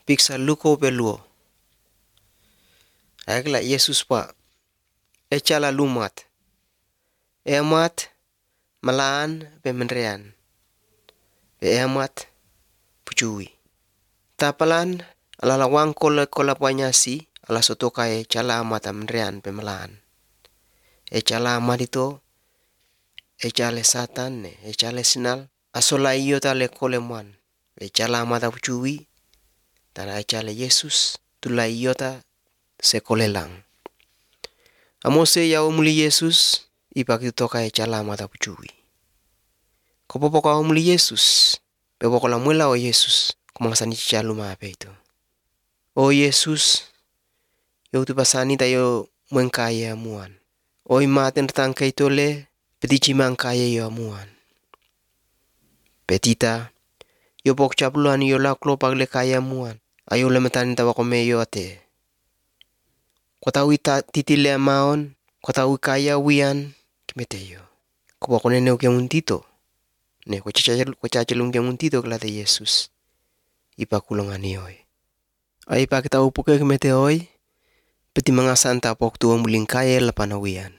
piksa luko beluo. Agla Yesus pa echala lumat. Emat malaan bemenrean. Emat pucui. Tapalan alalawang kola panyasi ala sotoka echala mata menrean pemelaan. Echala amadito echale satan echale sinal asola iyo tale koleman. Echala mata pucui tana echale Yesus tula iyota sekolelang. Amose ya umuli Yesus ipaki toka echala mata pucui. Kopopo ka umuli Yesus bebo kola muela o Yesus kumangsani chichalu mape itu. O Yesus yo tu pasani tayo mengkaya amuan. O imaten tangka itole petici mangkaya yo amuan. Petita yo pok capluan yo laklo pagle kaya amuan. Ayo lemetani tawa kome yo ate. Kota wita titile amaon, kota wikaya wian kimeteyo. Kopo kone neuke muntito. Ne ko cacalung ke muntito kelate Yesus. Ipa kulongani oi. Ai pa kita upuke kimete oi. Peti mangasan tapok tuwa mulingkaya lapanawian.